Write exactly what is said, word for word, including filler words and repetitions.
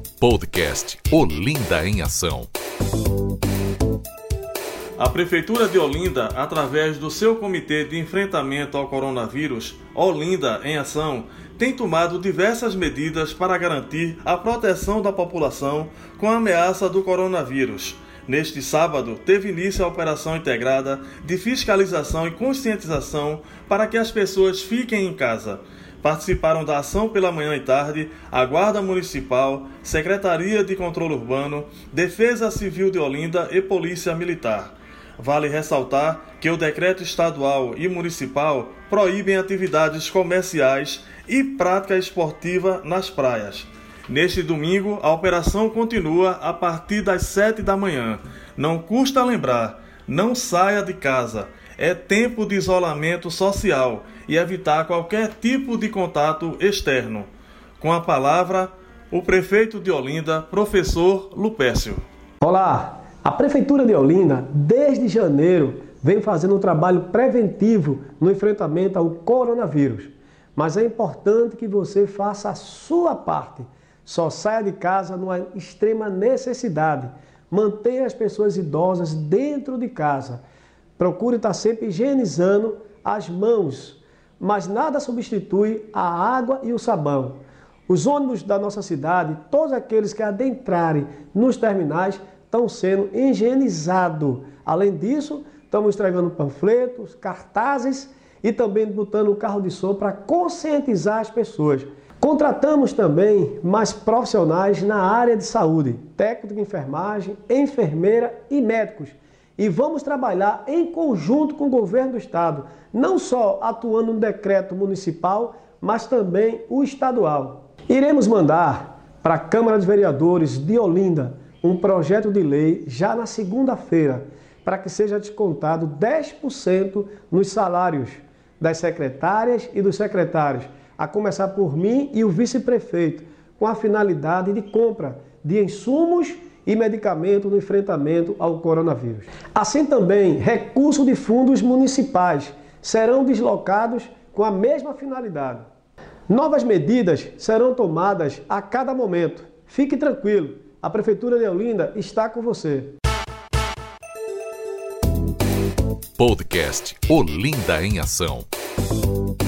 Podcast Olinda em Ação. A Prefeitura de Olinda, através do seu Comitê de Enfrentamento ao Coronavírus, Olinda em Ação, tem tomado diversas medidas para garantir a proteção da população com a ameaça do coronavírus. Neste sábado, teve início a operação integrada de fiscalização e conscientização para que as pessoas fiquem em casa. Participaram da ação pela manhã e tarde a Guarda Municipal, Secretaria de Controle Urbano, Defesa Civil de Olinda e Polícia Militar. Vale ressaltar que o decreto estadual e municipal proíbem atividades comerciais e prática esportiva nas praias. Neste domingo, a operação continua a partir das sete da manhã. Não custa lembrar, não saia de casa. É tempo de isolamento social e evitar qualquer tipo de contato externo. Com a palavra, o prefeito de Olinda, professor Lupécio. Olá! A Prefeitura de Olinda, desde janeiro, vem fazendo um trabalho preventivo no enfrentamento ao coronavírus. Mas é importante que você faça a sua parte. Só saia de casa numa extrema necessidade. Mantenha as pessoas idosas dentro de casa. Procure estar sempre higienizando as mãos, mas nada substitui a água e o sabão. Os ônibus da nossa cidade, todos aqueles que adentrarem nos terminais, estão sendo higienizados. Além disso, estamos entregando panfletos, cartazes e também botando um carro de som para conscientizar as pessoas. Contratamos também mais profissionais na área de saúde, técnico de enfermagem, enfermeira e médicos. E vamos trabalhar em conjunto com o governo do estado, não só atuando no decreto municipal, mas também o estadual. Iremos mandar para a Câmara dos Vereadores de Olinda um projeto de lei já na segunda-feira, para que seja descontado dez por cento nos salários das secretárias e dos secretários, a começar por mim e o vice-prefeito, com a finalidade de compra de insumos e medicamento no enfrentamento ao coronavírus. Assim também, recursos de fundos municipais serão deslocados com a mesma finalidade. Novas medidas serão tomadas a cada momento. Fique tranquilo, a Prefeitura de Olinda está com você. Podcast Olinda em Ação.